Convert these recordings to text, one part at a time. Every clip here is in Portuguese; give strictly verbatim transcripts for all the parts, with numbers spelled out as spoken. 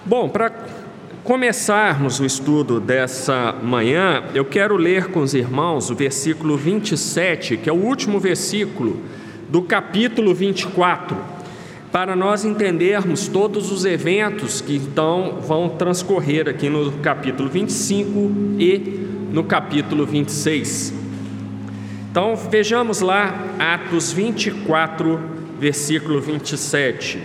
Bom, para começarmos o estudo dessa manhã, eu quero ler com os irmãos o versículo vinte e sete, que é o último versículo do capítulo vinte e quatro, para nós entendermos todos os eventos que então vão transcorrer aqui no capítulo vinte e cinco e no capítulo vinte e seis. Então vejamos lá Atos vinte e quatro, versículo vinte e sete.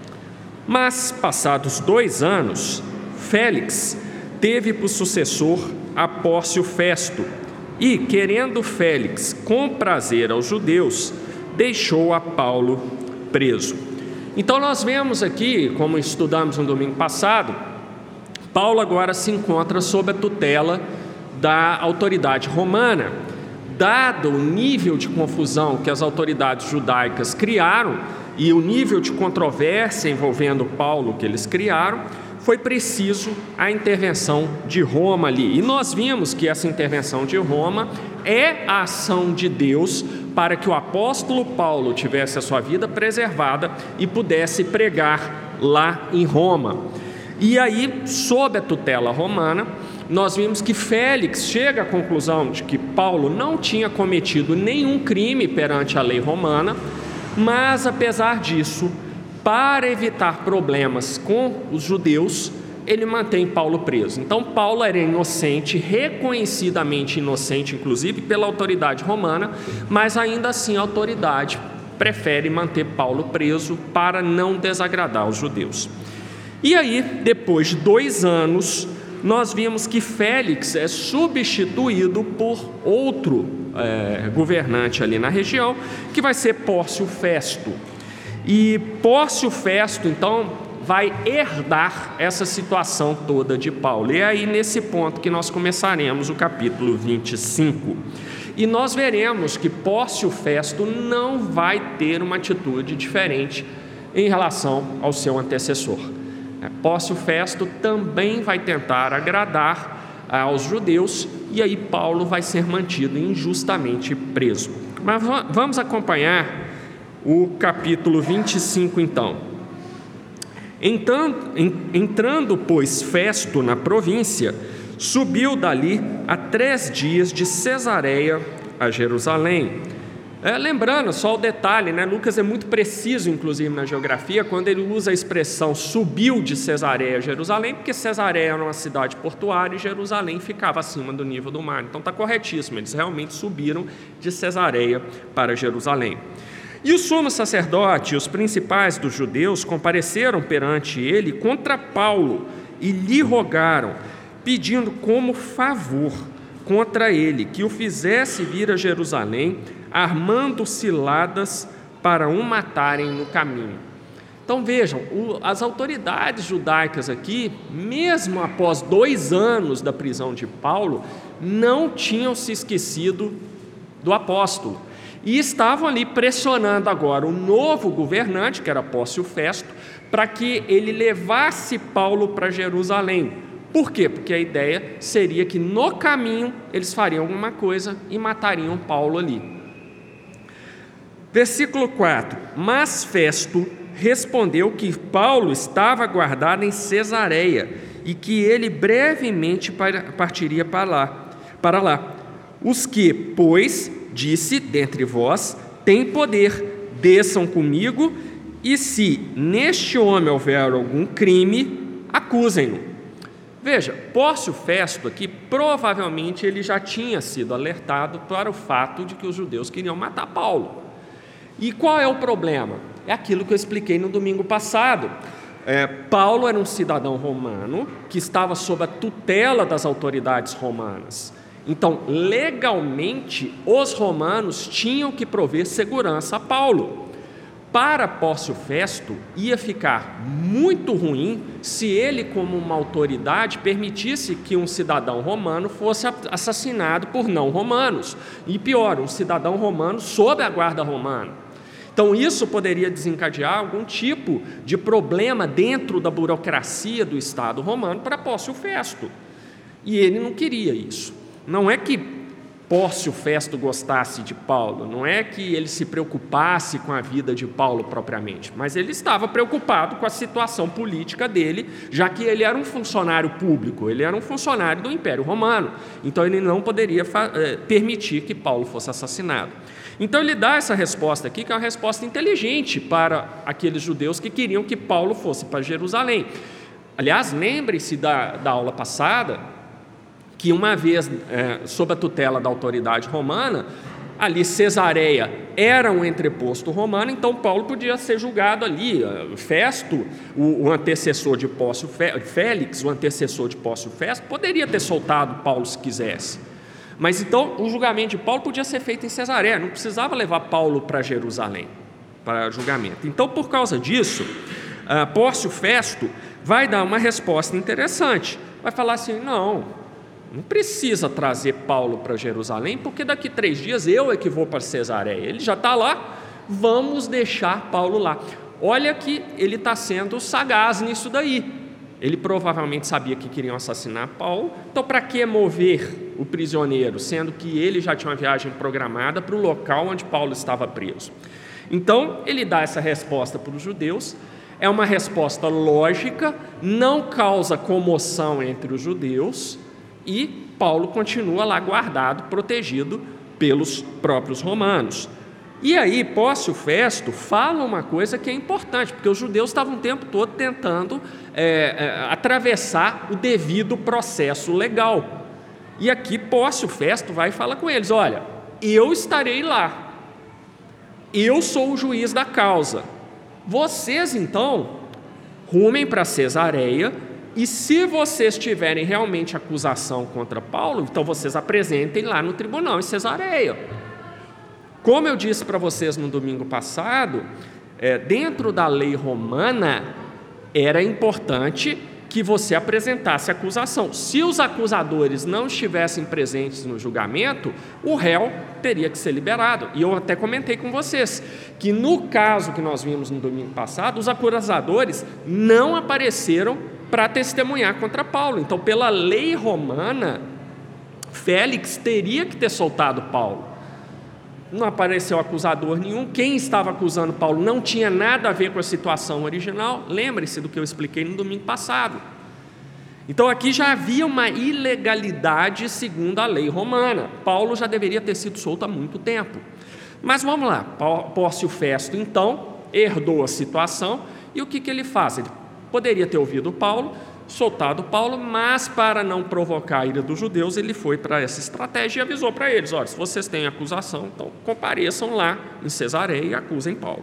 Mas, passados dois anos, Félix teve por sucessor a Pórcio Festo, e, querendo Félix comprazer aos judeus, deixou a Paulo preso. Então nós vemos aqui, como estudamos no domingo passado, Paulo agora se encontra sob a tutela da autoridade romana. Dado o nível de confusão que as autoridades judaicas criaram e o nível de controvérsia envolvendo Paulo que eles criaram, foi preciso a intervenção de Roma ali. E nós vimos que essa intervenção de Roma é a ação de Deus para que o apóstolo Paulo tivesse a sua vida preservada e pudesse pregar lá em Roma. E aí, sob a tutela romana, nós vimos que Félix chega à conclusão de que Paulo não tinha cometido nenhum crime perante a lei romana, mas, apesar disso, para evitar problemas com os judeus, ele mantém Paulo preso. Então, Paulo era inocente, reconhecidamente inocente, inclusive pela autoridade romana, mas ainda assim a autoridade prefere manter Paulo preso para não desagradar os judeus. E aí, depois de dois anos, nós vimos que Félix é substituído por outro é, governante ali na região, que vai ser Pórcio Festo. E Pórcio Festo, então, vai herdar essa situação toda de Paulo. E é aí nesse ponto que nós começaremos o capítulo vinte e cinco. E nós veremos que Pórcio Festo não vai ter uma atitude diferente em relação ao seu antecessor. Pórcio Festo também vai tentar agradar aos judeus, e aí Paulo vai ser mantido injustamente preso. Mas vamos acompanhar o capítulo vinte e cinco então. Entrando, entrando, pois, Festo na província, subiu dali a três dias de Cesareia a Jerusalém. É, lembrando, só o detalhe, né? Lucas é muito preciso, inclusive, na geografia, quando ele usa a expressão subiu de Cesareia a Jerusalém, porque Cesareia era uma cidade portuária e Jerusalém ficava acima do nível do mar. Então está corretíssimo, eles realmente subiram de Cesareia para Jerusalém. E o sumo sacerdote e os principais dos judeus compareceram perante ele contra Paulo e lhe rogaram, pedindo como favor contra ele que o fizesse vir a Jerusalém, armando ciladas para o matarem no caminho. Então vejam, as autoridades judaicas aqui, mesmo após dois anos da prisão de Paulo, não tinham se esquecido do apóstolo. E estavam ali pressionando agora o novo governante, que era Pórcio Festo, para que ele levasse Paulo para Jerusalém. Por quê? Porque a ideia seria que no caminho eles fariam alguma coisa e matariam Paulo ali. Versículo quatro. Mas Festo respondeu que Paulo estava guardado em Cesareia e que ele brevemente partiria para lá. Para lá. Os que, pois, disse, dentre vós, têm poder, desçam comigo, e se neste homem houver algum crime, acusem-no. Veja, Pórcio Festo aqui, provavelmente ele já tinha sido alertado para o fato de que os judeus queriam matar Paulo. E qual é o problema? É aquilo que eu expliquei no domingo passado. É, Paulo era um cidadão romano que estava sob a tutela das autoridades romanas. Então, legalmente, os romanos tinham que prover segurança a Paulo. Para Pórcio Festo, ia ficar muito ruim se ele, como uma autoridade, permitisse que um cidadão romano fosse assassinado por não romanos. E pior, um cidadão romano sob a guarda romana. Então, isso poderia desencadear algum tipo de problema dentro da burocracia do Estado romano para Pórcio Festo. E ele não queria isso. Não é que Pórcio Festo gostasse de Paulo, não é que ele se preocupasse com a vida de Paulo propriamente, mas ele estava preocupado com a situação política dele, já que ele era um funcionário público, ele era um funcionário do Império Romano, então ele não poderia eh, permitir que Paulo fosse assassinado. Então ele dá essa resposta aqui, que é uma resposta inteligente para aqueles judeus que queriam que Paulo fosse para Jerusalém. Aliás, lembre-se da, da aula passada, que uma vez, é, sob a tutela da autoridade romana, ali Cesareia era um entreposto romano, então Paulo podia ser julgado ali. Festo, o, o antecessor de Pórcio Félix, o antecessor de Pórcio Festo, poderia ter soltado Paulo se quisesse. Mas então o julgamento de Paulo podia ser feito em Cesareia, não precisava levar Paulo para Jerusalém para julgamento. Então, por causa disso, uh, Pórcio Festo vai dar uma resposta interessante. Vai falar assim, não... Não precisa trazer Paulo para Jerusalém, porque daqui a três dias eu é que vou para Cesareia. Ele já está lá, vamos deixar Paulo lá. Olha que ele está sendo sagaz nisso daí. Ele provavelmente sabia que queriam assassinar Paulo, então para que mover o prisioneiro, sendo que ele já tinha uma viagem programada para o local onde Paulo estava preso? Então, ele dá essa resposta para os judeus, é uma resposta lógica, não causa comoção entre os judeus, e Paulo continua lá guardado, protegido pelos próprios romanos. E aí Pórcio Festo fala uma coisa que é importante, porque os judeus estavam o tempo todo tentando é, é, atravessar o devido processo legal. E aqui Pórcio Festo vai e fala com eles, olha, eu estarei lá, eu sou o juiz da causa, vocês então rumem para Cesareia, e se vocês tiverem realmente acusação contra Paulo, então vocês apresentem lá no tribunal em Cesareia. Como eu disse para vocês no domingo passado, é, dentro da lei romana, era importante que você apresentasse acusação. Se os acusadores não estivessem presentes no julgamento, o réu teria que ser liberado. E eu até comentei com vocês que no caso que nós vimos no domingo passado, os acusadores não apareceram para testemunhar contra Paulo. Então, pela lei romana, Félix teria que ter soltado Paulo. Não apareceu acusador nenhum. Quem estava acusando Paulo não tinha nada a ver com a situação original. Lembre-se do que eu expliquei no domingo passado. Então, aqui já havia uma ilegalidade segundo a lei romana. Paulo já deveria ter sido solto há muito tempo. Mas vamos lá. Pórcio Festo, então, herdou a situação. E o que, que ele faz? Ele poderia ter ouvido Paulo, soltado Paulo, mas para não provocar a ira dos judeus, ele foi para essa estratégia e avisou para eles, olha, se vocês têm acusação, então compareçam lá em Cesareia e acusem Paulo.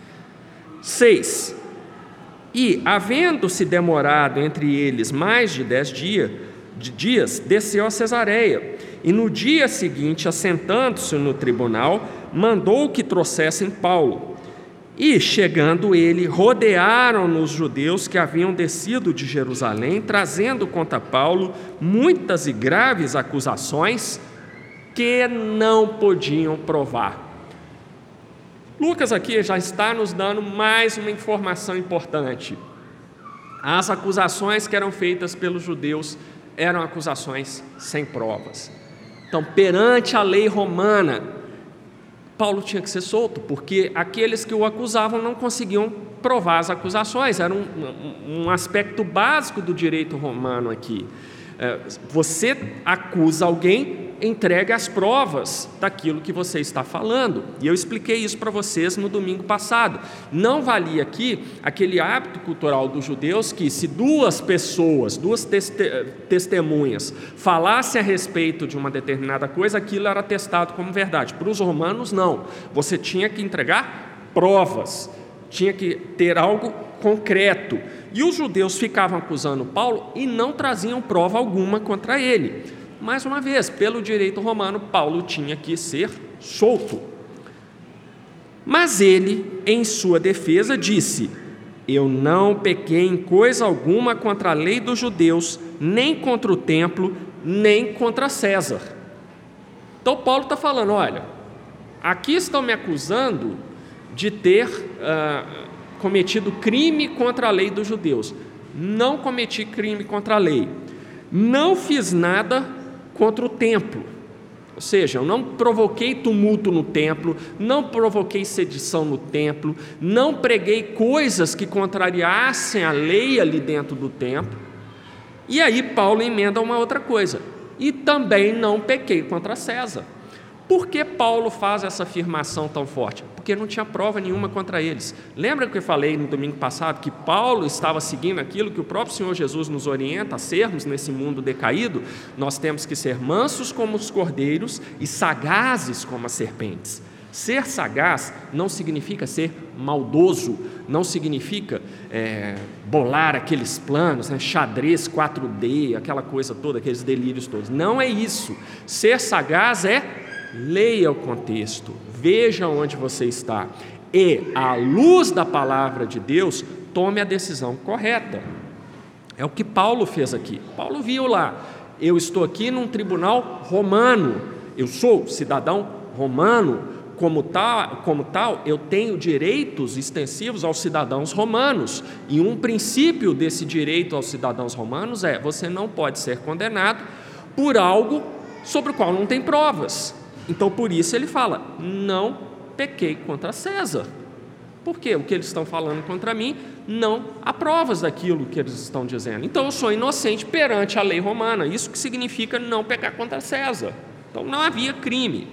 seis. E, havendo-se demorado entre eles mais de dez dia, de dias, desceu a Cesareia, e no dia seguinte, assentando-se no tribunal, mandou que trouxessem Paulo. E, chegando ele, rodearam os judeus que haviam descido de Jerusalém, trazendo contra Paulo muitas e graves acusações que não podiam provar. Lucas aqui já está nos dando mais uma informação importante. As acusações que eram feitas pelos judeus eram acusações sem provas. Então, perante a lei romana, Paulo tinha que ser solto, porque aqueles que o acusavam não conseguiam provar as acusações. Era um, um, um aspecto básico do direito romano aqui. É, você acusa alguém, entregue as provas daquilo que você está falando. E eu expliquei isso para vocês no domingo passado. Não valia aqui aquele hábito cultural dos judeus que, se duas pessoas, duas teste- testemunhas falassem a respeito de uma determinada coisa, aquilo era testado como verdade. Para os romanos, não. Você tinha que entregar provas, tinha que ter algo concreto. E os judeus ficavam acusando Paulo e não traziam prova alguma contra ele. Mais uma vez, pelo direito romano, Paulo tinha que ser solto. Mas ele, em sua defesa, disse: eu não pequei em coisa alguma contra a lei dos judeus, nem contra o templo, nem contra César. Então Paulo está falando, olha, aqui estão me acusando de ter uh, cometido crime contra a lei dos judeus. Não cometi crime contra a lei. Não fiz nada contra o templo. Ou seja, eu não provoquei tumulto no templo, não provoquei sedição no templo, não preguei coisas que contrariassem a lei ali dentro do templo. E aí Paulo emenda uma outra coisa: e também não pequei contra César. Por que Paulo faz essa afirmação tão forte? Porque não tinha prova nenhuma contra eles. Lembra que eu falei no domingo passado que Paulo estava seguindo aquilo que o próprio Senhor Jesus nos orienta a sermos nesse mundo decaído? Nós temos que ser mansos como os cordeiros e sagazes como as serpentes. Ser sagaz não significa ser maldoso, não significa é, bolar aqueles planos, né, xadrez quatro D, aquela coisa toda, aqueles delírios todos. Não é isso. Ser sagaz é: leia o contexto, veja onde você está e, à luz da palavra de Deus, tome a decisão correta. É o que Paulo fez aqui. Paulo viu lá: eu estou aqui num tribunal romano, eu sou cidadão romano, como tal, como tal, eu tenho direitos extensivos aos cidadãos romanos, e um princípio desse direito aos cidadãos romanos é: você não pode ser condenado por algo sobre o qual não tem provas. Então, por isso ele fala: não pequei contra César. Porque o que eles estão falando contra mim, não há provas daquilo que eles estão dizendo. Então, eu sou inocente perante a lei romana. Isso que significa não pecar contra César. Então, não havia crime.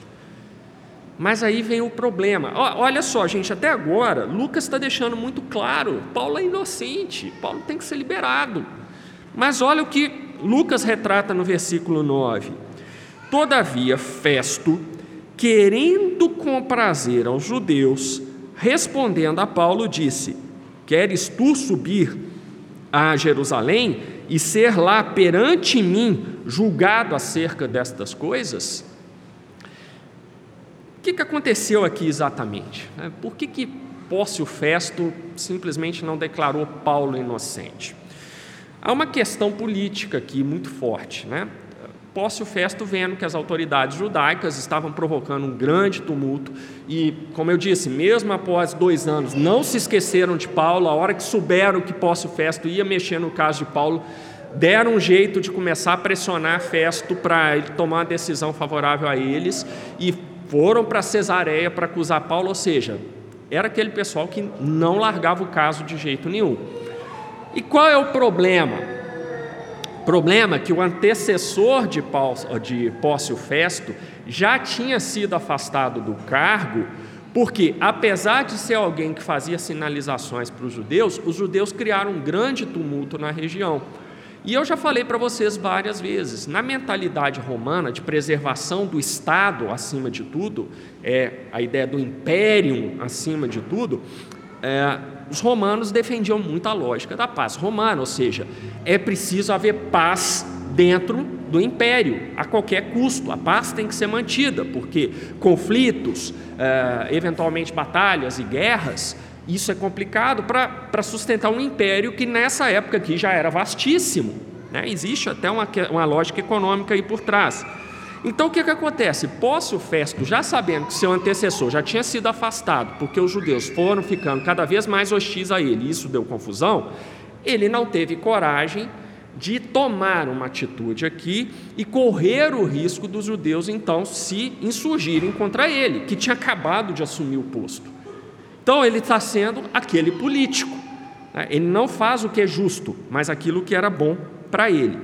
Mas aí vem o problema. Olha só, gente, até agora, Lucas está deixando muito claro: Paulo é inocente, Paulo tem que ser liberado. Mas olha o que Lucas retrata no versículo nove. Todavia, Festo, querendo comprazer aos judeus, respondendo a Paulo, disse: queres tu subir a Jerusalém e ser lá perante mim julgado acerca destas coisas? O que, que aconteceu aqui exatamente? Por que, que Pórcio Festo simplesmente não declarou Paulo inocente? Há uma questão política aqui muito forte, né? Pórcio Festo, vendo que as autoridades judaicas estavam provocando um grande tumulto e, como eu disse, mesmo após dois anos, não se esqueceram de Paulo. A hora que souberam que Pórcio Festo ia mexer no caso de Paulo, deram um jeito de começar a pressionar Festo para ele tomar uma decisão favorável a eles e foram para Cesareia para acusar Paulo. Ou seja, era aquele pessoal que não largava o caso de jeito nenhum. E qual é o problema? O problema é que o antecessor de Pórcio Festo já tinha sido afastado do cargo, porque, apesar de ser alguém que fazia sinalizações para os judeus, os judeus criaram um grande tumulto na região. E eu já falei para vocês várias vezes, na mentalidade romana de preservação do Estado acima de tudo, é, a ideia do império acima de tudo, é, os romanos defendiam muito a lógica da paz romana, ou seja, é preciso haver paz dentro do império, a qualquer custo. A paz tem que ser mantida, porque conflitos, é, eventualmente batalhas e guerras, isso é complicado para sustentar um império que nessa época aqui já era vastíssimo, né? Existe até uma, uma lógica econômica aí por trás. Então, o que, que acontece? Pórcio Festo, já sabendo que seu antecessor já tinha sido afastado, porque os judeus foram ficando cada vez mais hostis a ele, e isso deu confusão, ele não teve coragem de tomar uma atitude aqui e correr o risco dos judeus, então, se insurgirem contra ele, que tinha acabado de assumir o posto. Então, ele está sendo aquele político, né? Ele não faz o que é justo, mas aquilo que era bom para ele.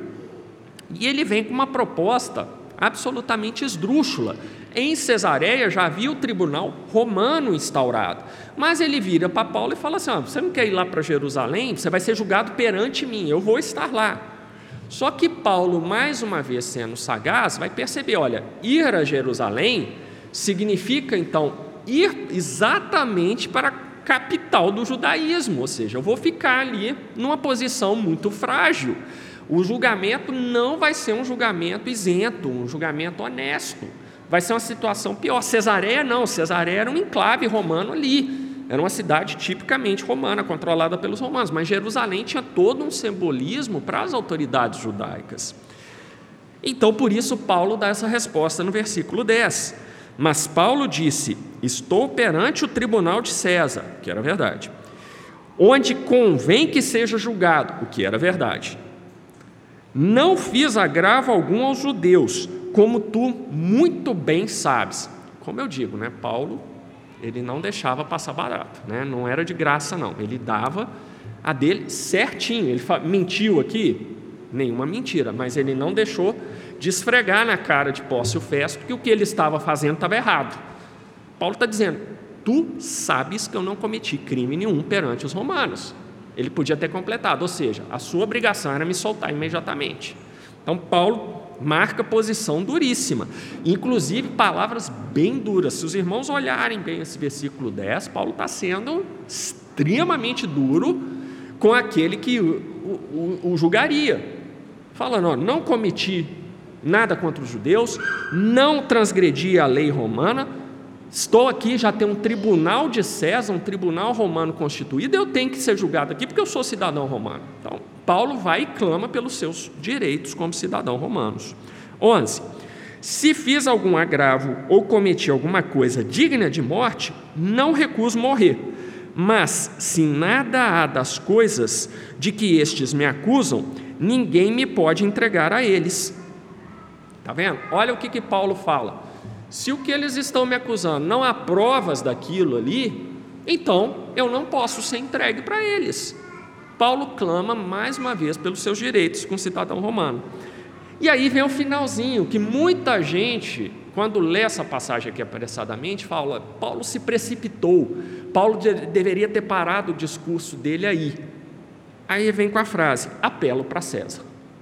E ele vem com uma proposta absolutamente esdrúxula. Em Cesareia já havia o tribunal romano instaurado, mas ele vira para Paulo e fala assim: ah, você não quer ir lá para Jerusalém? Você vai ser julgado perante mim, eu vou estar lá. Só que Paulo, mais uma vez sendo sagaz, vai perceber: olha, ir a Jerusalém significa então ir exatamente para a capital do judaísmo, ou seja, eu vou ficar ali numa posição muito frágil. O julgamento não vai ser um julgamento isento, um julgamento honesto. Vai ser uma situação pior. Cesareia não, Cesareia era um enclave romano ali. Era uma cidade tipicamente romana, controlada pelos romanos. Mas Jerusalém tinha todo um simbolismo para as autoridades judaicas. Então, por isso, Paulo dá essa resposta no versículo dez. Mas Paulo disse: estou perante o tribunal de César, que era verdade, onde convém que seja julgado, o que era verdade. Não fiz agravo algum aos judeus, como tu muito bem sabes. Como eu digo, né, Paulo, ele não deixava passar barato, né? Não era de graça não, ele dava a dele certinho. Ele mentiu aqui? Nenhuma mentira, mas ele não deixou de esfregar na cara de Pórcio Festo que o que ele estava fazendo estava errado. Paulo está dizendo, tu sabes que eu não cometi crime nenhum perante os romanos. Ele podia ter completado, ou seja, a sua obrigação era me soltar imediatamente. Então Paulo marca posição duríssima, inclusive palavras bem duras. Se os irmãos olharem bem esse versículo dez, Paulo está sendo extremamente duro com aquele que o, o, o julgaria, falando, ó, não cometi nada contra os judeus, não transgredi a lei romana, estou aqui, já tem um tribunal de César, um tribunal romano constituído, eu tenho que ser julgado aqui porque eu sou cidadão romano. Então, Paulo vai e clama pelos seus direitos como cidadão romanos. onze. Se fiz algum agravo ou cometi alguma coisa digna de morte, não recuso morrer. Mas, se nada há das coisas de que estes me acusam, ninguém me pode entregar a eles. Está vendo? Olha o que, que Paulo fala. Se o que eles estão me acusando não há provas daquilo ali, então eu não posso ser entregue para eles. Paulo clama mais uma vez pelos seus direitos como cidadão romano. E aí vem o finalzinho, que muita gente, quando lê essa passagem aqui apressadamente, fala, Paulo se precipitou, Paulo de, deveria ter parado o discurso dele aí. Aí vem com a frase, apelo para César.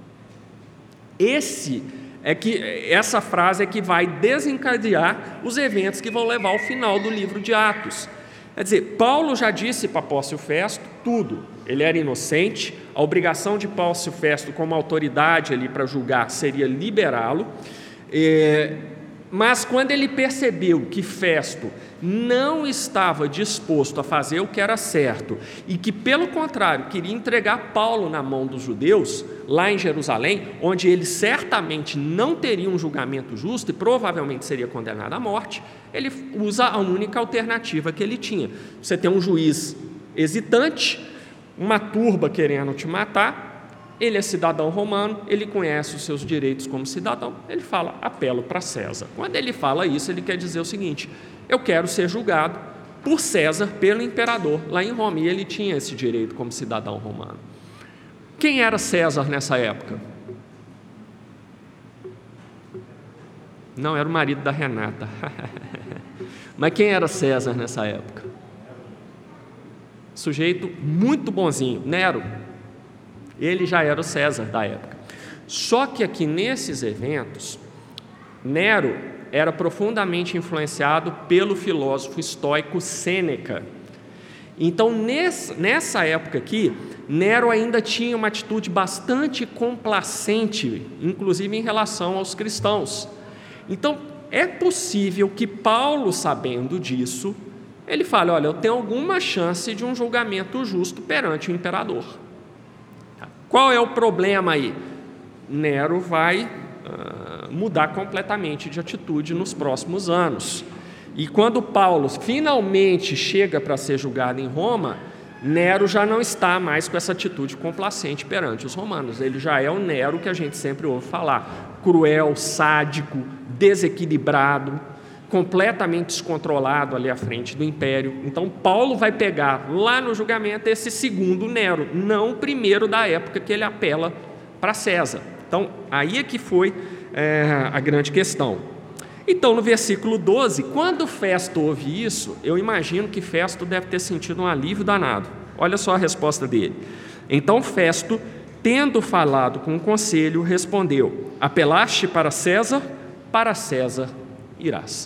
Esse é que, essa frase é que vai desencadear os eventos que vão levar ao final do livro de Atos. Quer dizer, Paulo já disse para Pórcio Festo tudo, ele era inocente, a obrigação de Pórcio Festo como autoridade ali para julgar seria liberá-lo, é, mas quando ele percebeu que Festo não estava disposto a fazer o que era certo e que, pelo contrário, queria entregar Paulo na mão dos judeus, lá em Jerusalém, onde ele certamente não teria um julgamento justo e provavelmente seria condenado à morte, ele usa a única alternativa que ele tinha. Você tem um juiz hesitante, uma turba querendo te matar, ele é cidadão romano, ele conhece os seus direitos como cidadão, ele fala, apelo para César. Quando ele fala isso, ele quer dizer o seguinte, eu quero ser julgado por César, pelo imperador, lá em Roma, e ele tinha esse direito como cidadão romano. Quem era César nessa época? Não, era o marido da Renata. Mas quem era César nessa época? Sujeito muito bonzinho, Nero. Ele já era o César da época. Só que aqui nesses eventos, Nero era profundamente influenciado pelo filósofo estoico Sêneca. Então, nessa época aqui, Nero ainda tinha uma atitude bastante complacente, inclusive em relação aos cristãos. Então, é possível que Paulo, sabendo disso, ele fale, olha, eu tenho alguma chance de um julgamento justo perante o imperador. Qual é o problema aí? Nero vai uh, mudar completamente de atitude nos próximos anos. E quando Paulo finalmente chega para ser julgado em Roma, Nero já não está mais com essa atitude complacente perante os romanos. Ele já é o Nero que a gente sempre ouve falar, cruel, sádico, desequilibrado, completamente descontrolado ali à frente do império. Então Paulo vai pegar lá no julgamento esse segundo Nero, não o primeiro da época que ele apela para César. Então aí é que foi é, a grande questão. Então no versículo doze, quando Festo ouve isso, eu imagino que Festo deve ter sentido um alívio danado. Olha só a resposta dele. Então Festo, tendo falado com o conselho, respondeu, apelaste para César, para César irás.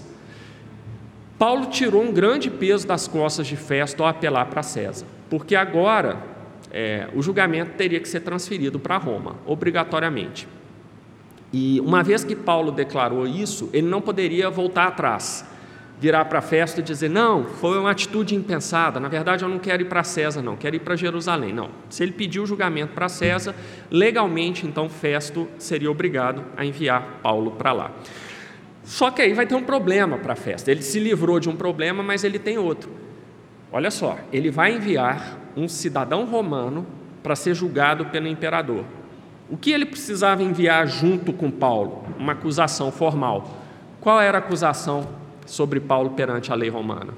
Paulo tirou um grande peso das costas de Festo ao apelar para César, porque agora é, o julgamento teria que ser transferido para Roma, obrigatoriamente. E uma vez que Paulo declarou isso, ele não poderia voltar atrás, virar para Festo e dizer, não, foi uma atitude impensada, na verdade eu não quero ir para César, não, quero ir para Jerusalém. Não, se ele pediu o julgamento para César, legalmente, então Festo seria obrigado a enviar Paulo para lá. Só que aí vai ter um problema para Festo. Ele se livrou de um problema, mas ele tem outro. Olha só, ele vai enviar um cidadão romano para ser julgado pelo imperador. O que ele precisava enviar junto com Paulo? Uma acusação formal. Qual era a acusação sobre Paulo perante a lei romana?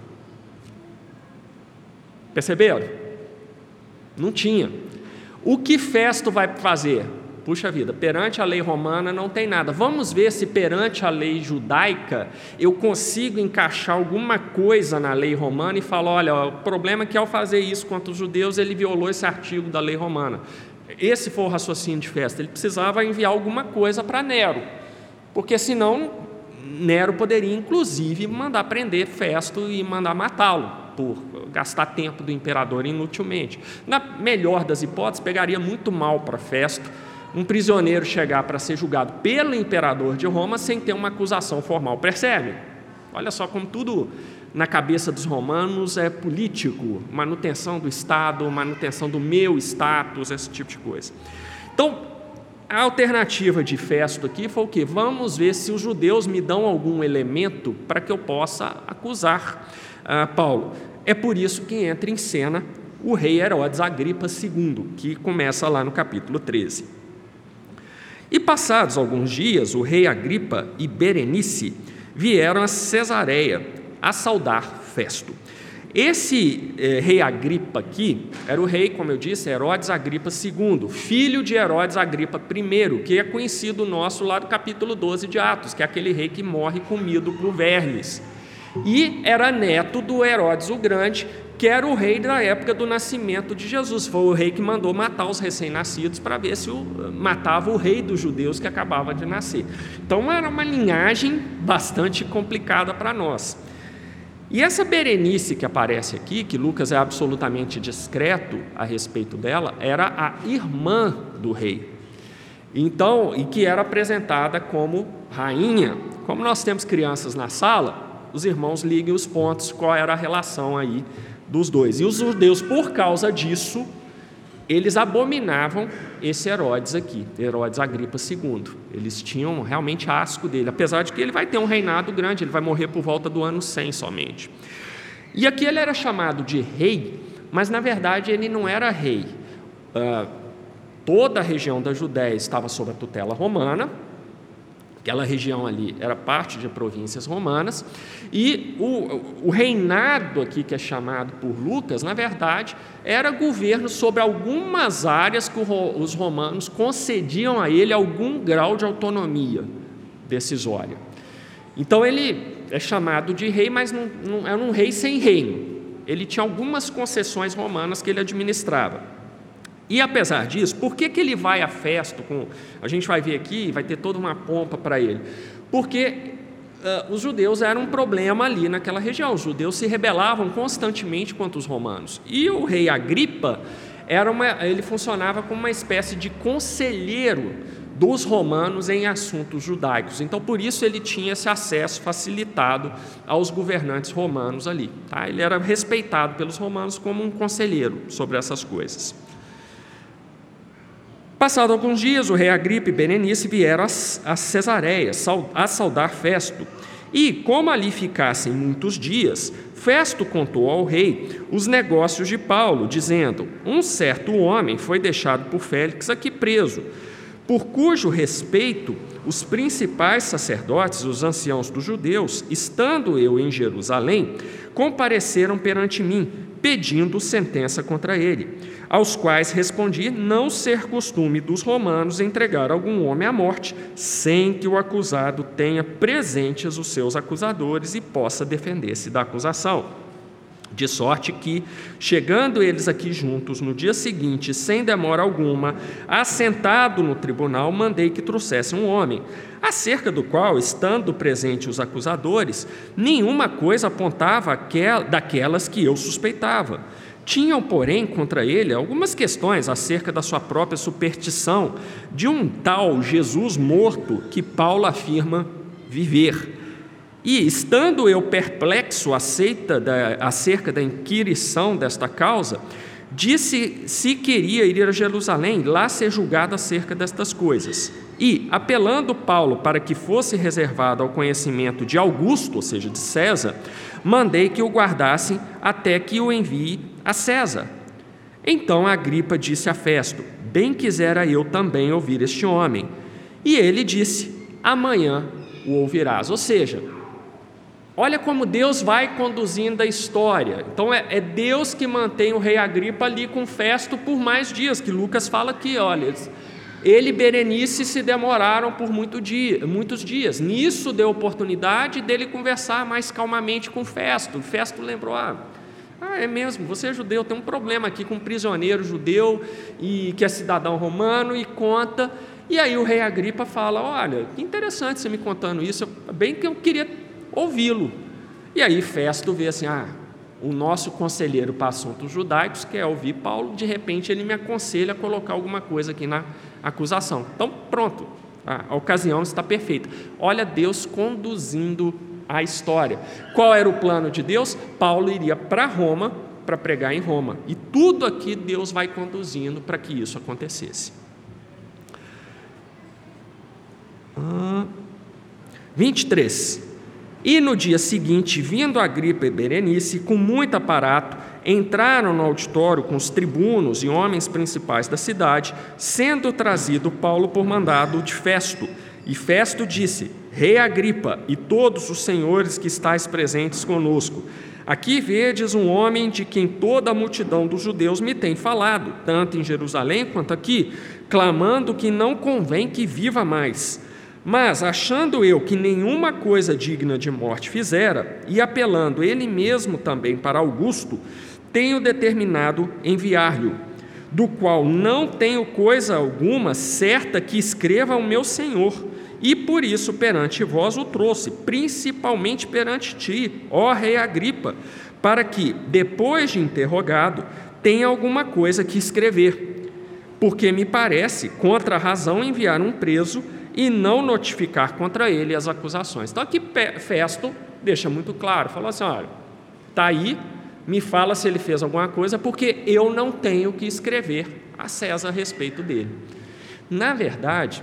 Perceberam? Não tinha. O que Festo vai fazer? Puxa vida, perante a lei romana não tem nada. Vamos ver se perante a lei judaica eu consigo encaixar alguma coisa na lei romana e falar, olha, o problema é que ao fazer isso contra os judeus, ele violou esse artigo da lei romana. Esse foi o raciocínio de Festo. Ele precisava enviar alguma coisa para Nero, porque senão Nero poderia, inclusive, mandar prender Festo e mandar matá-lo, por gastar tempo do imperador inutilmente. Na melhor das hipóteses, pegaria muito mal para Festo um prisioneiro chegar para ser julgado pelo imperador de Roma sem ter uma acusação formal. Percebe? Olha só como tudo na cabeça dos romanos é político, manutenção do Estado, manutenção do meu status, esse tipo de coisa. Então, a alternativa de Festo aqui foi o quê? Vamos ver se os judeus me dão algum elemento para que eu possa acusar uh, Paulo. É por isso que entra em cena o rei Herodes Agripa segundo, que começa lá no capítulo treze. E passados alguns dias, o rei Agripa e Berenice vieram a Cesareia a saudar Festo. Esse eh, rei Agripa aqui era o rei, como eu disse, Herodes Agripa segundo, filho de Herodes Agripa primeiro, que é conhecido nosso lá do capítulo doze de Atos, que é aquele rei que morre comido por vermes. E era neto do Herodes o Grande, que era o rei da época do nascimento de Jesus. Foi o rei que mandou matar os recém-nascidos para ver se o, matava o rei dos judeus que acabava de nascer. Então era uma linhagem bastante complicada para nós. E essa Berenice que aparece aqui, que Lucas é absolutamente discreto a respeito dela, era a irmã do rei. Então, e que era apresentada como rainha. Como nós temos crianças na sala, os irmãos liguem os pontos, qual era a relação aí dos dois. E os judeus, por causa disso, eles abominavam esse Herodes aqui, Herodes Agripa segundo. Eles tinham realmente asco dele, apesar de que ele vai ter um reinado grande, ele vai morrer por volta do ano cem somente. E aqui ele era chamado de rei, mas na verdade ele não era rei. Uh, toda a região da Judéia estava sob a tutela romana, aquela região ali era parte de províncias romanas, e o, o reinado aqui, que é chamado por Lucas, na verdade, era governo sobre algumas áreas que os romanos concediam a ele algum grau de autonomia decisória. Então ele é chamado de rei, mas não, não, era um rei sem reino. Ele tinha algumas concessões romanas que ele administrava. E apesar disso, por que, que ele vai a Festo? Com, a gente vai ver aqui, vai ter toda uma pompa para ele. Porque uh, os judeus eram um problema ali naquela região. Os judeus se rebelavam constantemente contra os romanos. E o rei Agripa, era uma, ele funcionava como uma espécie de conselheiro dos romanos em assuntos judaicos. Então, por isso ele tinha esse acesso facilitado aos governantes romanos ali. Tá? Ele era respeitado pelos romanos como um conselheiro sobre essas coisas. Passados alguns dias, o rei Agripa e Berenice vieram a Cesareia a saudar Festo. E, como ali ficassem muitos dias, Festo contou ao rei os negócios de Paulo, dizendo: um certo homem foi deixado por Félix aqui preso, por cujo respeito os principais sacerdotes, os anciãos dos judeus, estando eu em Jerusalém, compareceram perante mim, pedindo sentença contra ele, aos quais respondi não ser costume dos romanos entregar algum homem à morte, sem que o acusado tenha presentes os seus acusadores e possa defender-se da acusação. De sorte que, chegando eles aqui juntos, no dia seguinte, sem demora alguma, assentado no tribunal, mandei que trouxessem um homem, acerca do qual, estando presentes os acusadores, nenhuma coisa apontava daquelas que eu suspeitava. Tinham, porém, contra ele algumas questões acerca da sua própria superstição, de um tal Jesus morto que Paulo afirma viver. E, estando eu perplexo aceita da, acerca da inquirição desta causa, disse se queria ir a Jerusalém, lá ser julgado acerca destas coisas. E, apelando Paulo para que fosse reservado ao conhecimento de Augusto, ou seja, de César, mandei que o guardassem até que o envie a César. Então Agripa disse a Festo: bem quisera eu também ouvir este homem. E ele disse: amanhã o ouvirás. Ou seja, olha como Deus vai conduzindo a história. Então é, é Deus que mantém o rei Agripa ali com Festo por mais dias, que Lucas fala aqui, olha, ele e Berenice se demoraram por muito dia, muitos dias. Nisso deu oportunidade dele conversar mais calmamente com Festo. Festo lembrou: ah, ah, é mesmo, você é judeu, tem um problema aqui com um prisioneiro judeu e que é cidadão romano, e conta. E aí o rei Agripa fala: olha, que interessante você me contando isso, bem que eu queria ouvi-lo. E aí Festo vê assim: ah, o nosso conselheiro para assuntos judaicos quer ouvir Paulo, de repente ele me aconselha a colocar alguma coisa aqui na acusação. Então pronto, a ocasião está perfeita. Olha Deus conduzindo a história. Qual era o plano de Deus? Paulo iria para Roma para pregar em Roma, e tudo aqui Deus vai conduzindo para que isso acontecesse. Ah, vinte e três. E no dia seguinte, vindo Agripa e Berenice, com muito aparato, entraram no auditório com os tribunos e homens principais da cidade, sendo trazido Paulo por mandado de Festo. E Festo disse: Rei Agripa e todos os senhores que estáis presentes conosco, aqui vedes um homem de quem toda a multidão dos judeus me tem falado, tanto em Jerusalém quanto aqui, clamando que não convém que viva mais. Mas, achando eu que nenhuma coisa digna de morte fizera, e apelando ele mesmo também para Augusto, tenho determinado enviar-lhe, do qual não tenho coisa alguma certa que escreva ao meu senhor, e por isso perante vós o trouxe, principalmente perante ti, ó rei Agripa, para que, depois de interrogado, tenha alguma coisa que escrever, porque me parece contra a razão enviar um preso e não notificar contra ele as acusações. Então aqui Festo deixa muito claro, falou assim: olha, está aí, me fala se ele fez alguma coisa, porque eu não tenho que escrever a César a respeito dele. Na verdade,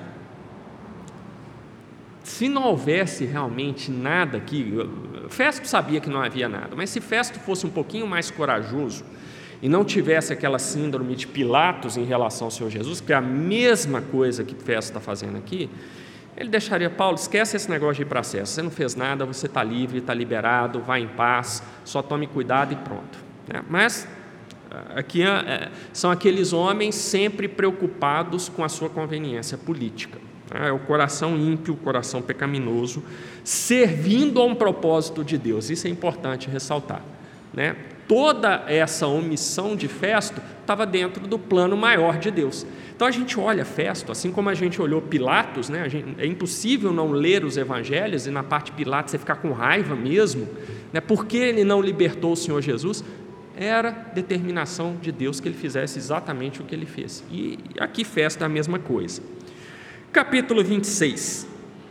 se não houvesse realmente nada aqui, Festo sabia que não havia nada, mas se Festo fosse um pouquinho mais corajoso e não tivesse aquela síndrome de Pilatos em relação ao Senhor Jesus, que é a mesma coisa que Festo está fazendo aqui, ele deixaria: Paulo, esquece esse negócio de ir para César, você não fez nada, você está livre, está liberado, vai em paz, só tome cuidado e pronto. Mas aqui são aqueles homens sempre preocupados com a sua conveniência política. É o coração ímpio, o coração pecaminoso, servindo a um propósito de Deus. Isso é importante ressaltar, né? Toda essa omissão de Festo estava dentro do plano maior de Deus. Então a gente olha Festo, assim como a gente olhou Pilatos, né? A gente, é impossível não ler os evangelhos e na parte de Pilatos você ficar com raiva mesmo, né? Porque ele não libertou o Senhor Jesus. Era determinação de Deus que ele fizesse exatamente o que ele fez. E aqui Festo é a mesma coisa. Capítulo vinte e seis.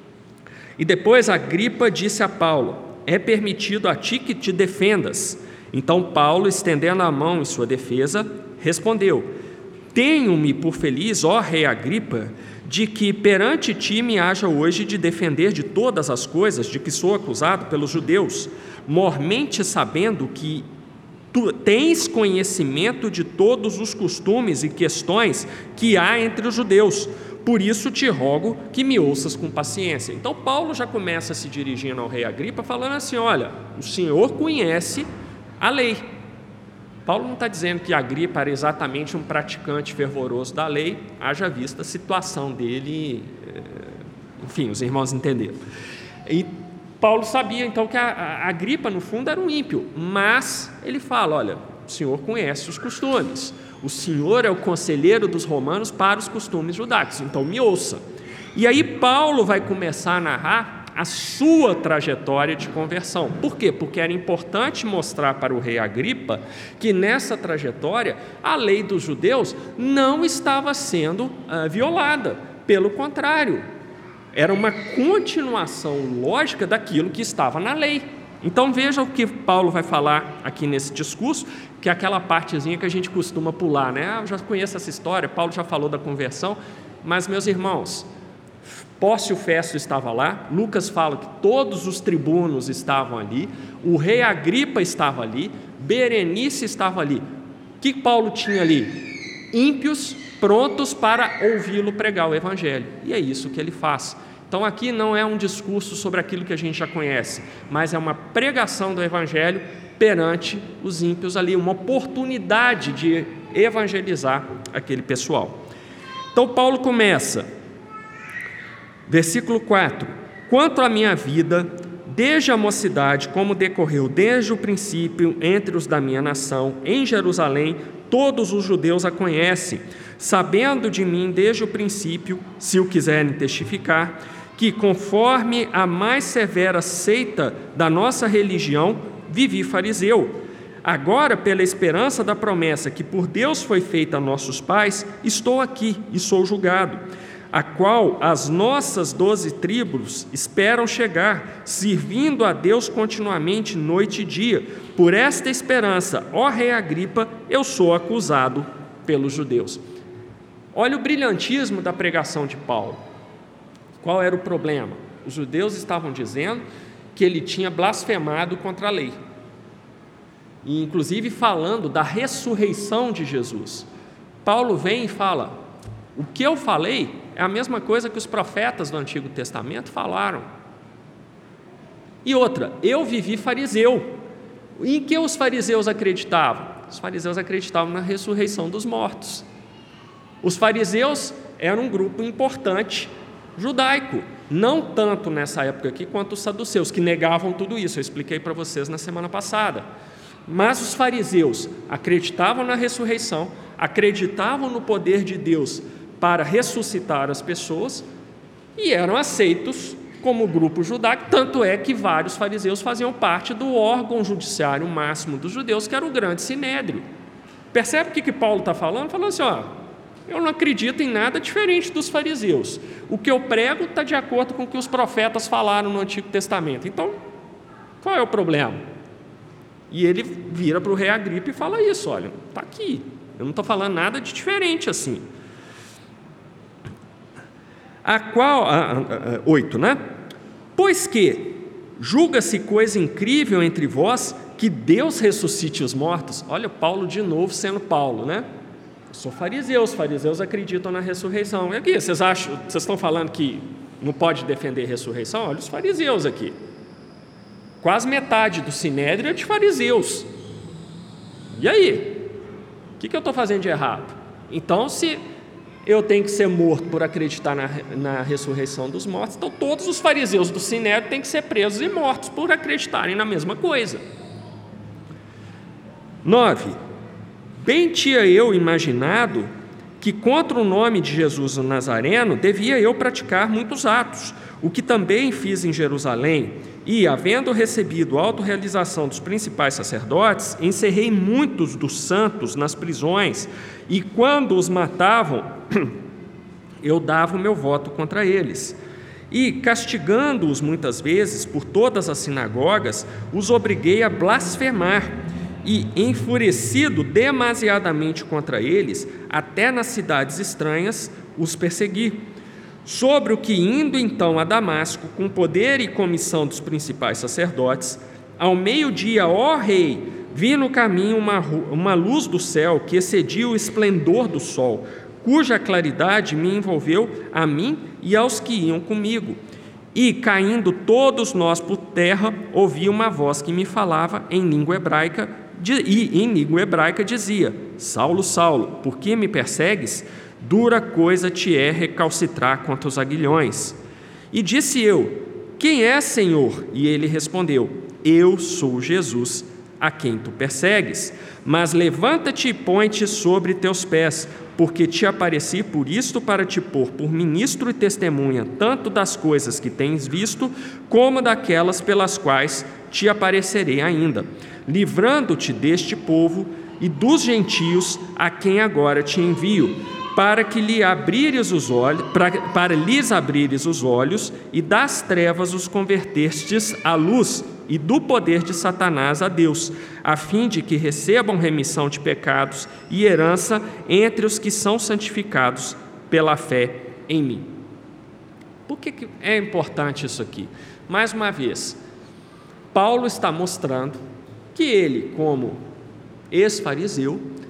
E depois Agripa disse a Paulo: é permitido a ti que te defendas. Então Paulo, estendendo a mão em sua defesa, respondeu: tenho-me por feliz, ó rei Agripa, de que perante ti me haja hoje de defender de todas as coisas de que sou acusado pelos judeus, mormente sabendo que tu tens conhecimento de todos os costumes e questões que há entre os judeus. Por isso te rogo que me ouças com paciência. Então Paulo já começa se dirigindo ao rei Agripa, falando assim: olha, o senhor conhece a lei. Paulo não está dizendo que Agripa era exatamente um praticante fervoroso da lei, haja vista a situação dele, enfim, os irmãos entenderam. E Paulo sabia então que a, a Agripa no fundo era um ímpio, mas ele fala: olha, o senhor conhece os costumes, o senhor é o conselheiro dos romanos para os costumes judaicos, então me ouça. E aí Paulo vai começar a narrar a sua trajetória de conversão. Por quê? Porque era importante mostrar para o rei Agripa que nessa trajetória a lei dos judeus não estava sendo ah, violada, pelo contrário, era uma continuação lógica daquilo que estava na lei. Então veja o que Paulo vai falar aqui nesse discurso, que é aquela partezinha que a gente costuma pular, né? Ah, eu já conheço essa história, Paulo já falou da conversão, mas meus irmãos, Pórcio Festo estava lá, Lucas fala que todos os tribunos estavam ali, o rei Agripa estava ali, Berenice estava ali. O que Paulo tinha ali? ímpios prontos para ouvi-lo pregar o Evangelho. E é isso que ele faz. Então aqui não é um discurso sobre aquilo que a gente já conhece, mas é uma pregação do Evangelho perante os ímpios ali, uma oportunidade de evangelizar aquele pessoal. Então Paulo começa, versículo quatro: quanto à minha vida, desde a mocidade, como decorreu desde o princípio entre os da minha nação, em Jerusalém, todos os judeus a conhecem, sabendo de mim desde o princípio, se o quiserem testificar, que conforme a mais severa seita da nossa religião, vivi fariseu. Agora, pela esperança da promessa que por Deus foi feita a nossos pais, estou aqui e sou julgado, a qual as nossas doze tribos esperam chegar, servindo a Deus continuamente noite e dia. Por esta esperança, ó rei Agripa, eu sou acusado pelos judeus. Olha o brilhantismo da pregação de Paulo. Qual era o problema? Os judeus estavam dizendo que ele tinha blasfemado contra a lei, e inclusive falando da ressurreição de Jesus. Paulo vem e fala: o que eu falei é a mesma coisa que os profetas do Antigo Testamento falaram. E outra, eu vivi fariseu. Em que os fariseus acreditavam? Os fariseus acreditavam na ressurreição dos mortos. Os fariseus eram um grupo importante judaico, não tanto nessa época aqui quanto os saduceus, que negavam tudo isso. Eu expliquei para vocês na semana passada. Mas os fariseus acreditavam na ressurreição, acreditavam no poder de Deus para ressuscitar as pessoas e eram aceitos como grupo judaico, tanto é que vários fariseus faziam parte do órgão judiciário máximo dos judeus, que era o grande sinédrio. Percebe o que, que Paulo está falando? Falando assim, ó, eu não acredito em nada diferente dos fariseus. O que eu prego está de acordo com o que os profetas falaram no Antigo Testamento. Então, qual é o problema? E ele vira para o rei Agripa e fala isso: olha, está aqui, eu não estou falando nada de diferente assim. A qual, a, a, a, oito, né? Pois que julga-se coisa incrível entre vós que Deus ressuscite os mortos. Olha, Paulo de novo sendo Paulo, né? Eu sou fariseu, os fariseus acreditam na ressurreição. E aqui, vocês acham, vocês estão falando que não pode defender a ressurreição? Olha os fariseus aqui. Quase metade do sinédrio é de fariseus. E aí? O que, que eu estou fazendo de errado? Então, se eu tenho que ser morto por acreditar na, na ressurreição dos mortos, então todos os fariseus do sinédrio têm que ser presos e mortos por acreditarem na mesma coisa. nove. Bem tinha eu imaginado que contra o nome de Jesus o Nazareno devia eu praticar muitos atos, o que também fiz em Jerusalém, e, havendo recebido a autorrealização dos principais sacerdotes, encerrei muitos dos santos nas prisões, e quando os matavam, eu dava o meu voto contra eles. E, castigando-os muitas vezes por todas as sinagogas, os obriguei a blasfemar, e, enfurecido demasiadamente contra eles, até nas cidades estranhas, os persegui. Sobre o que, indo então a Damasco, com poder e comissão dos principais sacerdotes, ao meio-dia, ó rei, vi no caminho uma, uma luz do céu que excedia o esplendor do sol, cuja claridade me envolveu a mim e aos que iam comigo. E, caindo todos nós por terra, ouvi uma voz que me falava em língua hebraica, e em língua hebraica dizia: Saulo, Saulo, por que me persegues? Dura coisa te é recalcitrar contra os aguilhões. E disse eu: quem é, Senhor? E ele respondeu: eu sou Jesus, a quem tu persegues. Mas levanta-te e põe-te sobre teus pés, porque te apareci por isto para te pôr por ministro e testemunha, tanto das coisas que tens visto, como daquelas pelas quais te aparecerei ainda, livrando-te deste povo e dos gentios a quem agora te envio, para que lhe abrires os olhos, para, para lhes abrires os olhos e das trevas os convertestes à luz e do poder de Satanás a Deus, a fim de que recebam remissão de pecados e herança entre os que são santificados pela fé em mim. Por que, que é importante isso aqui? Mais uma vez, Paulo está mostrando que ele, como ex-fariseu,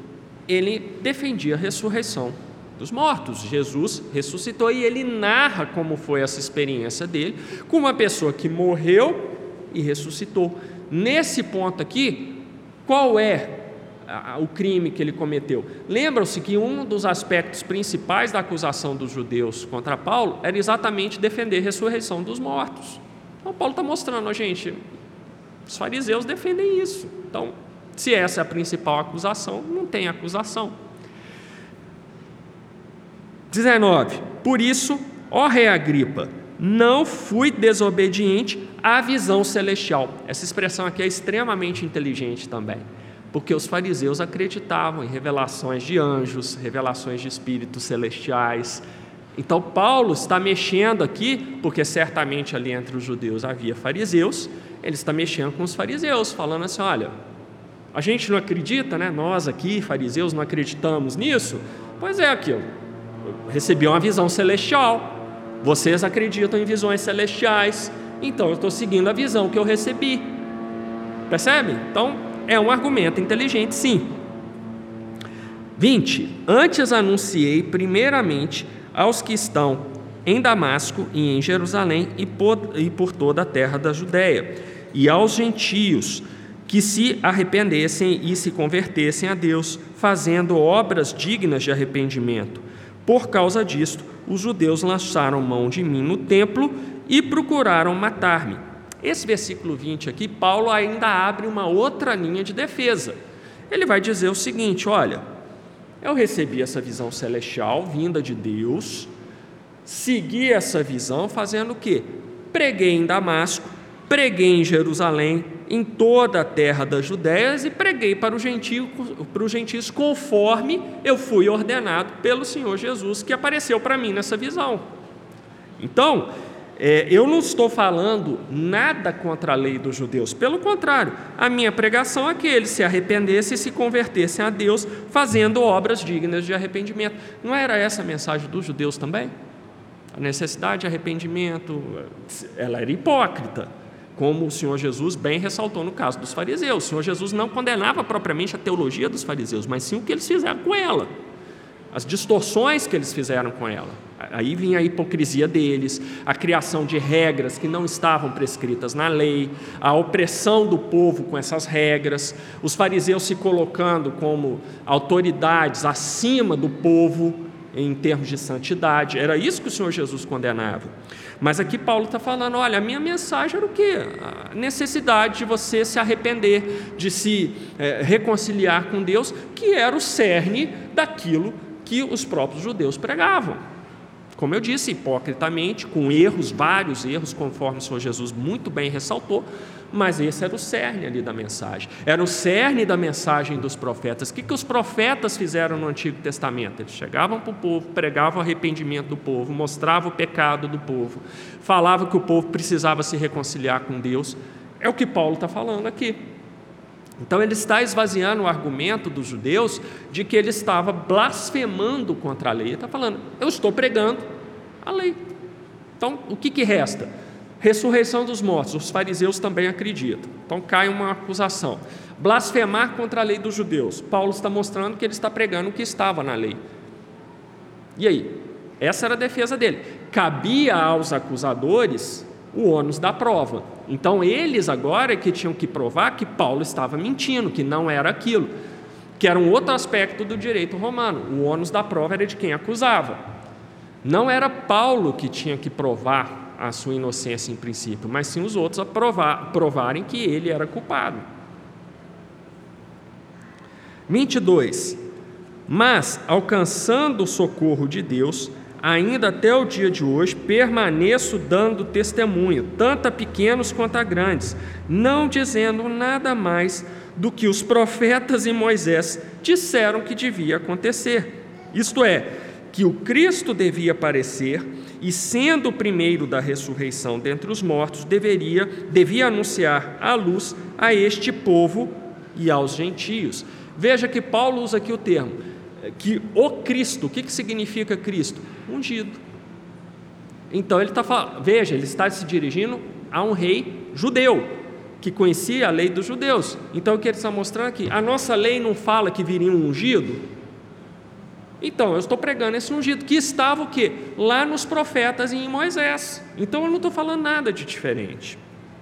ele defendia a ressurreição dos mortos. Jesus ressuscitou e ele narra como foi essa experiência dele com uma pessoa que morreu e ressuscitou. Nesse ponto aqui, qual é o crime que ele cometeu? Lembram-se que um dos aspectos principais da acusação dos judeus contra Paulo era exatamente defender a ressurreição dos mortos. Então Paulo está mostrando, gente, os fariseus defendem isso. Então, se essa é a principal acusação, não tem acusação. dezenove. Por isso, ó rei Agripa, não fui desobediente à visão celestial. Essa expressão aqui é extremamente inteligente também, porque os fariseus acreditavam em revelações de anjos, revelações de espíritos celestiais. Então Paulo está mexendo aqui, porque certamente ali entre os judeus havia fariseus, ele está mexendo com os fariseus, falando assim, olha, a gente não acredita, né? Nós aqui, fariseus, não acreditamos nisso? Pois é, aquilo, eu recebi uma visão celestial, vocês acreditam em visões celestiais, então eu estou seguindo a visão que eu recebi. Percebe? Então, é um argumento inteligente, sim. vinte. Antes anunciei primeiramente aos que estão em Damasco e em Jerusalém e por, e por toda a terra da Judéia, e aos gentios que se arrependessem e se convertessem a Deus, fazendo obras dignas de arrependimento. Por causa disto, os judeus lançaram mão de mim no templo e procuraram matar-me. Esse versículo vinte aqui, Paulo ainda abre uma outra linha de defesa. Ele vai dizer o seguinte, olha, eu recebi essa visão celestial, vinda de Deus, segui essa visão fazendo o quê? Preguei em Damasco, preguei em Jerusalém, em toda a terra das Judéias e preguei para os gentios, para os gentios conforme eu fui ordenado pelo Senhor Jesus, que apareceu para mim nessa visão. Então, é, eu não estou falando nada contra a lei dos judeus, pelo contrário, a minha pregação é que eles se arrependessem e se convertessem a Deus, fazendo obras dignas de arrependimento. Não era essa a mensagem dos judeus também? A necessidade de arrependimento, ela era hipócrita, como o Senhor Jesus bem ressaltou no caso dos fariseus. O Senhor Jesus não condenava propriamente a teologia dos fariseus, mas sim o que eles fizeram com ela, as distorções que eles fizeram com ela. Aí vinha a hipocrisia deles, a criação de regras que não estavam prescritas na lei, a opressão do povo com essas regras, os fariseus se colocando como autoridades acima do povo em termos de santidade. Era isso que o Senhor Jesus condenava. Mas aqui Paulo está falando, olha, a minha mensagem era o quê? A necessidade de você se arrepender, de se é, reconciliar com Deus, que era o cerne daquilo que os próprios judeus pregavam. Como eu disse, hipocritamente, com erros, vários erros, conforme o Senhor Jesus muito bem ressaltou, mas esse era o cerne ali da mensagem, era o cerne da mensagem dos profetas. O que, que os profetas fizeram no Antigo Testamento? Eles chegavam para o povo, pregavam o arrependimento do povo, mostravam o pecado do povo, falavam que o povo precisava se reconciliar com Deus. É o que Paulo está falando aqui. Então ele está esvaziando o argumento dos judeus de que ele estava blasfemando contra a lei. Ele está falando, eu estou pregando a lei. Então o que, que resta? Ressurreição dos mortos, os fariseus também acreditam. Então cai uma acusação. Blasfemar contra a lei dos judeus. Paulo está mostrando que ele está pregando o que estava na lei. E aí? Essa era a defesa dele. Cabia aos acusadores o ônus da prova. Então eles agora que tinham que provar que Paulo estava mentindo, que não era aquilo, que era um outro aspecto do direito romano. O ônus da prova era de quem acusava. Não era Paulo que tinha que provar a sua inocência em princípio, mas sim os outros a provar, provarem que ele era culpado. vinte e dois. Mas, alcançando o socorro de Deus, ainda até o dia de hoje, permaneço dando testemunho, tanto a pequenos quanto a grandes, não dizendo nada mais do que os profetas e Moisés disseram que devia acontecer. Isto é, que o Cristo devia aparecer e, sendo o primeiro da ressurreição dentre os mortos, deveria, devia anunciar a luz a este povo e aos gentios. Veja que Paulo usa aqui o termo, que o Cristo, o que, que significa Cristo? Ungido. Então ele está falando, veja, ele está se dirigindo a um rei judeu, que conhecia a lei dos judeus. Então o que ele está mostrando aqui? A nossa lei não fala que viria um ungido? Então eu estou pregando esse ungido, que estava o quê? Lá nos profetas e em Moisés. Então eu não estou falando nada de diferente.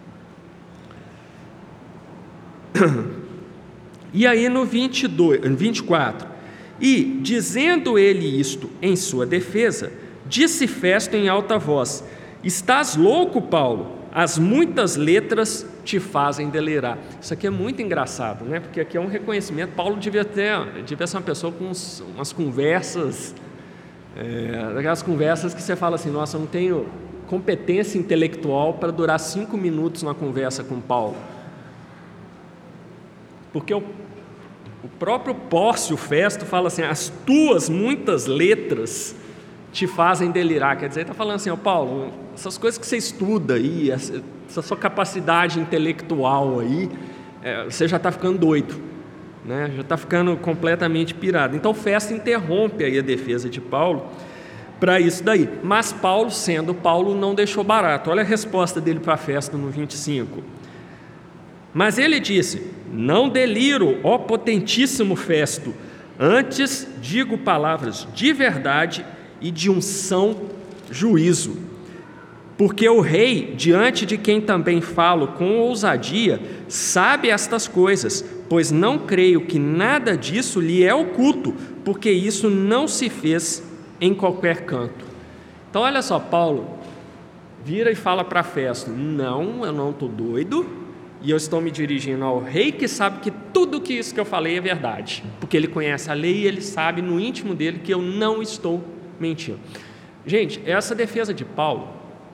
E aí no vinte e dois, vinte e quatro, e dizendo ele isto em sua defesa, disse Festo em alta voz: estás louco, Paulo? As muitas letras te fazem delirar. Isso aqui é muito engraçado, né? Porque aqui é um reconhecimento. Paulo devia ter, devia ser uma pessoa com uns, umas conversas, é, aquelas conversas que você fala assim: nossa, eu não tenho competência intelectual para durar cinco minutos numa conversa com Paulo. Porque o, o próprio Pórcio Festo fala assim: as tuas muitas letras te fazem delirar. Quer dizer, ele está falando assim: ó, Paulo, essas coisas que você estuda aí, essa, essa sua capacidade intelectual aí, é, você já está ficando doido, né? Já está ficando completamente pirado. Então Festo interrompe aí a defesa de Paulo para isso daí. Mas Paulo, sendo Paulo, não deixou barato. Olha a resposta dele para Festo no vinte e cinco. Mas ele disse: não deliro, ó potentíssimo Festo, antes digo palavras de verdade e de um são juízo. Porque o rei, diante de quem também falo com ousadia, sabe estas coisas, pois não creio que nada disso lhe é oculto, porque isso não se fez em qualquer canto. Então olha só, Paulo vira e fala para Festo: não, eu não estou doido, e eu estou me dirigindo ao rei que sabe que tudo que isso que eu falei é verdade, porque ele conhece a lei e ele sabe no íntimo dele que eu não estou mentindo. Gente, essa defesa de Paulo,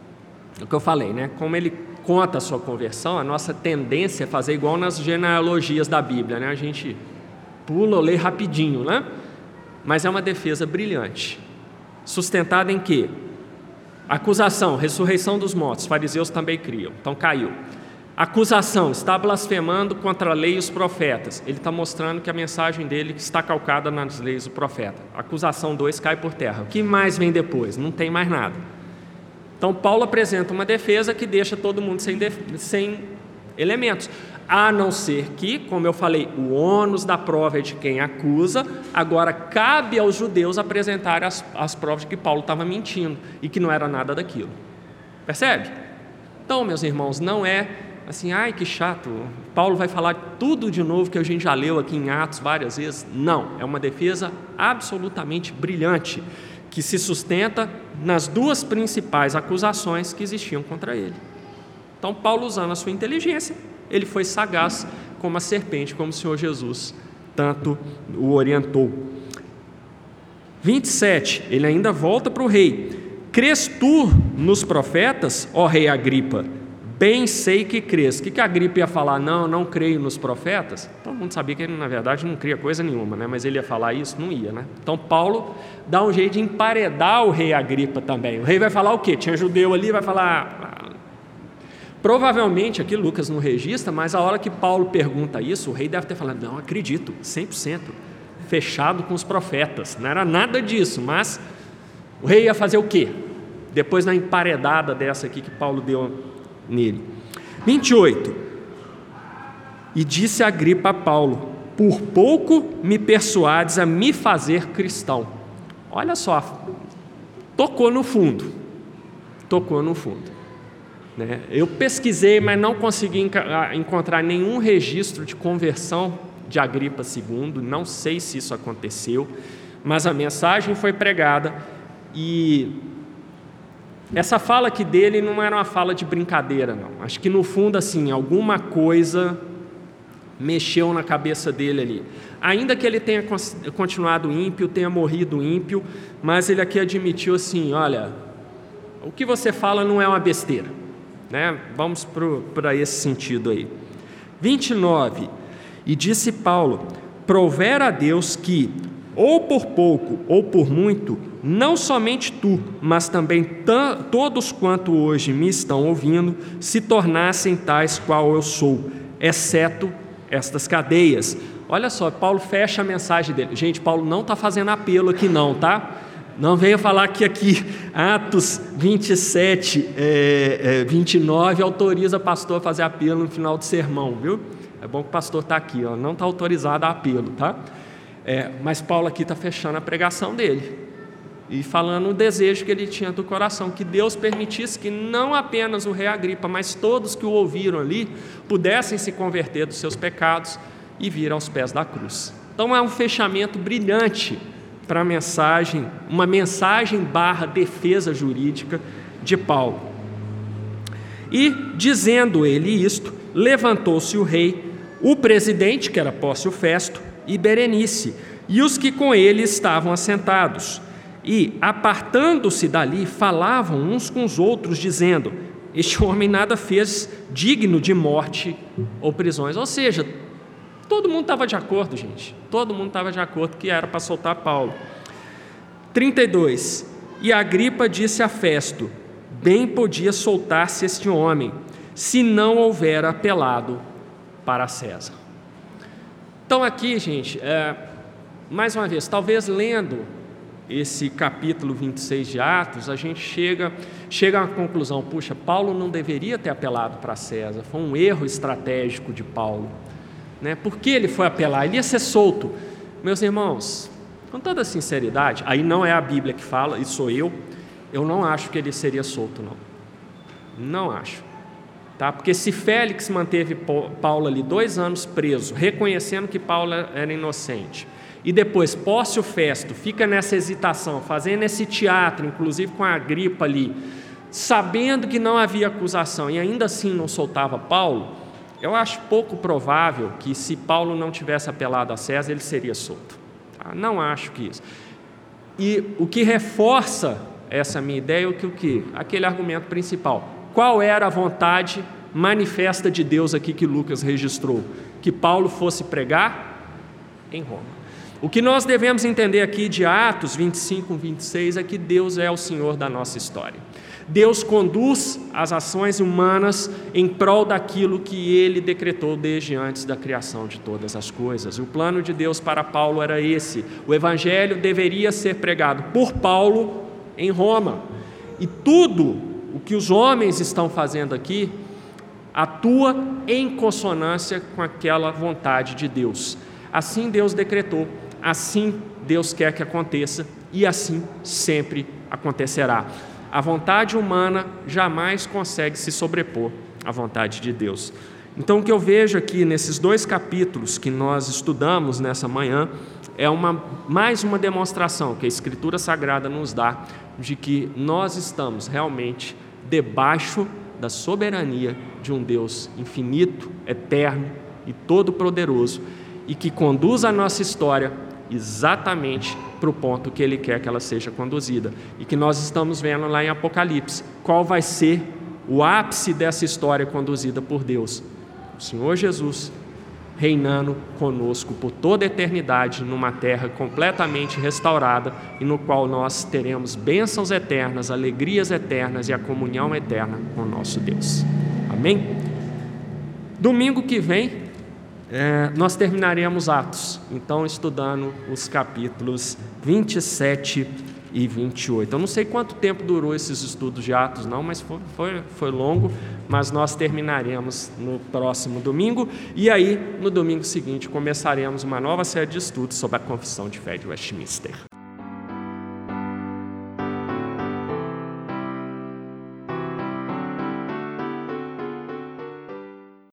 o que eu falei, né? Como ele conta a sua conversão, a nossa tendência é fazer igual nas genealogias da Bíblia, né? A gente pula ou lê rapidinho, né? Mas é uma defesa brilhante, sustentada em quê? Acusação, ressurreição dos mortos, os fariseus também criam, então caiu. Acusação, está blasfemando contra a lei e os profetas. Ele está mostrando que a mensagem dele está calcada nas leis do profeta. Acusação dois cai por terra. O que mais vem depois? Não tem mais nada. Então Paulo apresenta uma defesa que deixa todo mundo sem, def... sem elementos. A não ser que, como eu falei, o ônus da prova é de quem acusa. Agora cabe aos judeus apresentar as, as provas de que Paulo estava mentindo e que não era nada daquilo. Percebe? Então, meus irmãos, não é assim: ai, que chato, Paulo vai falar tudo de novo que a gente já leu aqui em Atos várias vezes. Não, é uma defesa absolutamente brilhante, que se sustenta nas duas principais acusações que existiam contra ele. Então Paulo, usando a sua inteligência, ele foi sagaz como a serpente, como o Senhor Jesus tanto o orientou. vinte e sete, ele ainda volta para o rei: crês tu nos profetas, ó rei Agripa? Bem sei que crês. O que, que a Agripa ia falar? Não, não creio nos profetas. Todo mundo sabia que ele, na verdade, não cria coisa nenhuma, né? Mas ele ia falar isso? Não ia, né? Então Paulo dá um jeito de emparedar o rei Agripa também. O rei vai falar o quê? Tinha judeu ali, vai falar... Provavelmente, aqui Lucas não registra, mas a hora que Paulo pergunta isso, o rei deve ter falado: não, acredito, cem por cento, fechado com os profetas. Não era nada disso, mas o rei ia fazer o quê? Depois da emparedada dessa aqui que Paulo deu nele. vinte e oito. E disse Agripa a Paulo: por pouco me persuades a me fazer cristão. Olha só, tocou no fundo, tocou no fundo, né? Eu pesquisei, mas não consegui encontrar nenhum registro de conversão de Agripa segundo, não sei se isso aconteceu, mas a mensagem foi pregada. E essa fala aqui dele não era uma fala de brincadeira, não. Acho que no fundo, assim, alguma coisa mexeu na cabeça dele ali. Ainda que ele tenha continuado ímpio, tenha morrido ímpio, mas ele aqui admitiu assim: olha, o que você fala não é uma besteira, né? Vamos para esse sentido aí. vinte e nove. E disse Paulo: prover a Deus que, ou por pouco ou por muito, não somente tu, mas também todos quanto hoje me estão ouvindo, se tornassem tais qual eu sou, exceto estas cadeias. Olha só, Paulo fecha a mensagem dele. Gente, Paulo não está fazendo apelo aqui não, tá? Não venha falar que aqui Atos vinte e sete, é, é, vinte e nove autoriza o pastor a fazer apelo no final do sermão, viu? É bom que o pastor está aqui, ó, não está autorizado a apelo, tá? É, mas Paulo aqui está fechando a pregação dele e falando o desejo que ele tinha do coração, que Deus permitisse que não apenas o rei Agripa, mas todos que o ouviram ali, pudessem se converter dos seus pecados e vir aos pés da cruz. Então é um fechamento brilhante para a mensagem, uma mensagem barra defesa jurídica de Paulo. E, dizendo ele isto, levantou-se o rei, o presidente, que era Pórcio Festo, e Berenice, e os que com ele estavam assentados. E, apartando-se dali, falavam uns com os outros, dizendo: este homem nada fez digno de morte ou prisões. Ou seja, todo mundo estava de acordo, gente. Todo mundo estava de acordo que era para soltar Paulo. trinta e dois. E Agripa disse a Festo: bem podia soltar-se este homem, se não houver apelado para César. Então aqui, gente, é, mais uma vez, talvez lendo esse capítulo vinte e seis de Atos, a gente chega, chega à conclusão: puxa, Paulo não deveria ter apelado para César, foi um erro estratégico de Paulo. Né? Por que ele foi apelar? Ele ia ser solto. Meus irmãos, com toda sinceridade, aí não é a Bíblia que fala, e sou eu, eu não acho que ele seria solto, não. Não acho. Tá? Porque se Félix manteve Paulo ali dois anos preso, reconhecendo que Paulo era inocente, e depois Pórcio Festo fica nessa hesitação, fazendo esse teatro, inclusive com a Agripa ali, sabendo que não havia acusação, e ainda assim não soltava Paulo, eu acho pouco provável que, se Paulo não tivesse apelado a César, ele seria solto. Tá? Não acho que isso. E o que reforça essa minha ideia é o que, o que? Aquele argumento principal. Qual era a vontade manifesta de Deus aqui que Lucas registrou? Que Paulo fosse pregar em Roma. O que nós devemos entender aqui de Atos vinte e cinco, vinte e seis é que Deus é o Senhor da nossa história. Deus conduz as ações humanas em prol daquilo que Ele decretou desde antes da criação de todas as coisas. O plano de Deus para Paulo era esse: o Evangelho deveria ser pregado por Paulo em Roma. E tudo o que os homens estão fazendo aqui atua em consonância com aquela vontade de Deus. Assim Deus decretou, assim Deus quer que aconteça, e assim sempre acontecerá. A vontade humana jamais consegue se sobrepor à vontade de Deus. Então, o que eu vejo aqui nesses dois capítulos que nós estudamos nessa manhã é uma, mais uma demonstração que a Escritura Sagrada nos dá de que nós estamos realmente debaixo da soberania de um Deus infinito, eterno e todo-poderoso, e que conduz a nossa história exatamente para o ponto que Ele quer que ela seja conduzida, e que nós estamos vendo lá em Apocalipse. Qual vai ser o ápice dessa história conduzida por Deus? O Senhor Jesus reinando conosco por toda a eternidade, numa terra completamente restaurada, e no qual nós teremos bênçãos eternas, alegrias eternas e a comunhão eterna com o nosso Deus. Amém? Domingo que vem É, nós terminaremos Atos, então estudando os capítulos vinte e sete e vinte e oito. Eu não sei quanto tempo durou esses estudos de Atos não, mas foi, foi, foi longo, mas nós terminaremos no próximo domingo, e aí no domingo seguinte começaremos uma nova série de estudos sobre a Confissão de Fé de Westminster.